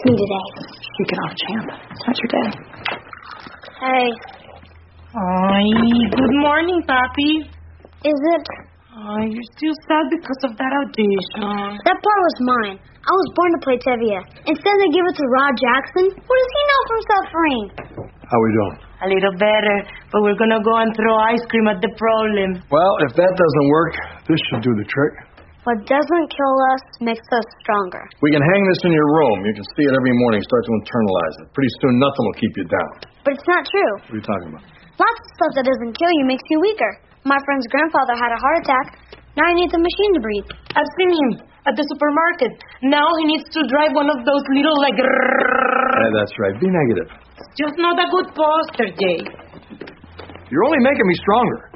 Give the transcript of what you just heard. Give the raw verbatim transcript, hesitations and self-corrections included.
me today. Shake it off, champ. It's not your day. Hey. Ay, good morning, Papi. Is it? Ay, you're still sad because of that audition. That part was mine. I was born to play Tevye. Instead they give it to Rod Jackson. What does he know from suffering? How we doing? A little better, but we're gonna go and throw ice cream at the problem. Well, if that doesn't work, this should do the trick. What doesn't kill us makes us stronger. We can hang this in your room. You can see it every morning, start to internalize it. Pretty soon, nothing will keep you down. But it's not true. What are you talking about? Lots of stuff that doesn't kill you makes you weaker. My friend's grandfather had a heart attack. Now he needs a machine to breathe. I've seen him at the supermarket. Now he needs to drive one of those little, like... Yeah, that's right. Be negative. Just not a good poster, Jay. You're only making me stronger.